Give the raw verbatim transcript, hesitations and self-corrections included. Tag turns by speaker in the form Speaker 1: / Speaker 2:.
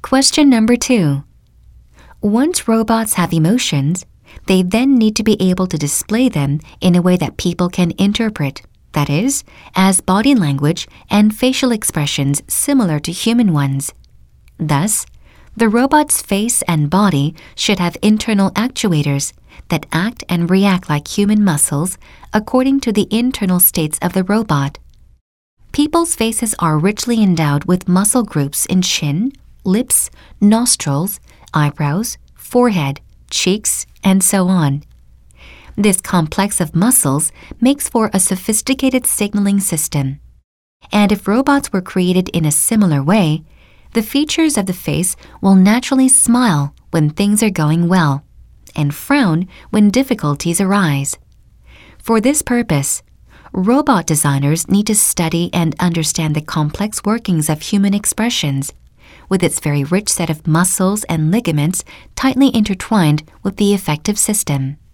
Speaker 1: Question number two. Once robots have emotions, they then need to be able to display them in a way that people can interpret, that is, as body language and facial expressions similar to human ones. Thus, the robot's face and body should have internal actuators that act and react like human muscles according to the internal states of the robot. People's faces are richly endowed with muscle groups in chin, lips, nostrils, eyebrows, forehead, cheeks, and so on. This complex of muscles makes for a sophisticated signaling system. And if robots were created in a similar way, the features of the face will naturally smile when things are going well, and frown when difficulties arise. For this purpose, robot designers need to study and understand the complex workings of human expressions, with its very rich set of muscles and ligaments tightly intertwined with the effective system.